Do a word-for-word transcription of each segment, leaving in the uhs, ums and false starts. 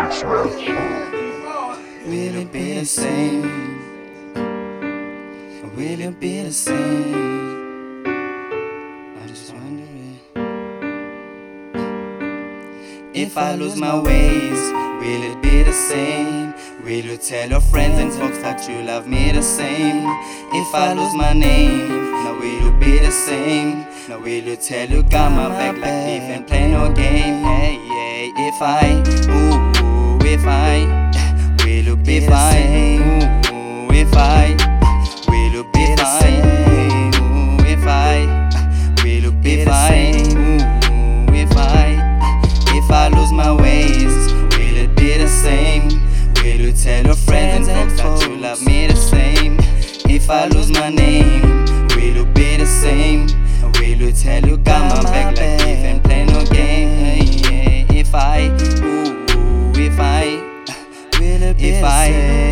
Will it be the same? Will it be the same? I'm just wondering. If I lose my ways, will it be the same? Will you tell your friends and folks that you love me the same? If I lose my name, now will you be the same? Now will you tell you got my back like beef and play no game? Hey, yeah, if I, ooh, if I, will you be fine? Ooh, if I, will you be fine? Ooh, if I, will you be fine? Ooh, if I, if I lose my ways, will it be the same? Will you tell your friends and folks that you love me the same? If I lose my name, will you be the same? Will you tell you got my back like beef and play no game? Hey, yeah. If I, ooh, if I, will it be if I,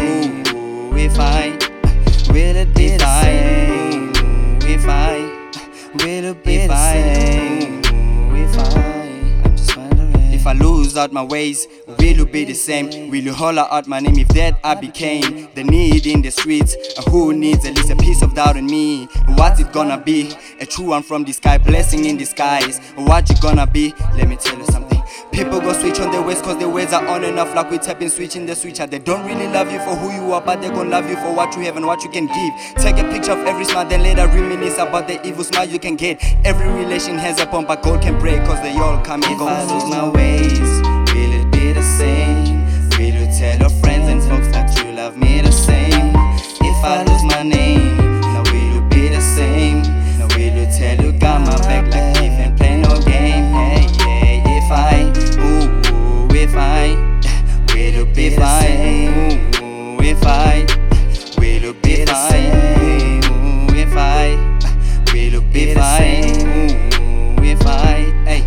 ooh, if I, will it be the same? If I, will it be the same? If I, I'm just wondering. If I lose out my ways, will you be the same? Will you holler out my name if that I became the need in the streets? Who needs at least a piece of doubt in me? What's it gonna be? A true one from the sky, blessing in disguise. What you gonna be? Let me tell you something. People go switch on their ways cause their ways are on and off, like we tapping switching the switcher. They don't really love you for who you are, but they gon' love you for what you have and what you can give. Take a picture of every smile, then later reminisce about the evil smile you can get. Every relation has a pump, but gold can break cause they all come and go. If I lose my ways, will it be the same? Will you tell your friends and folks that you love me the same? If I lose my name, now will you be the same? Now will you tell you got my back like beef and play no game? Hey, yeah, if I, ooh, if I, will you be fine? Ooh, if I, will you be fine? Ooh, if I, will you be fine? Ooh, if I, hey.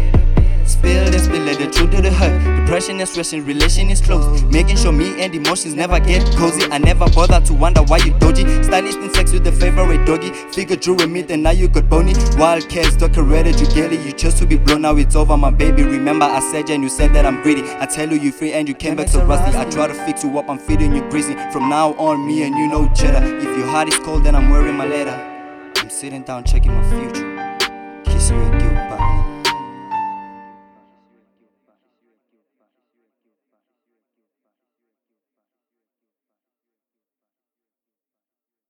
Spill and spill, let the truth do the hurt. Depression is stressing, relation is close. Making sure me and emotions never get cozy. I never bother to wonder why you dodgy. Stylist in sex with the favorite doggy. Figure drew a meat and now you got bony. Wild cats, decorated, you get it. You chose to be blown, now it's over, my baby. Remember I said and you said that I'm greedy. I tell you you free and you came back so rusty. I try to fix you up, I'm feeding you greasy. From now on, me and you know cheddar. If your heart is cold, then I'm wearing my leather. I'm sitting down checking my future.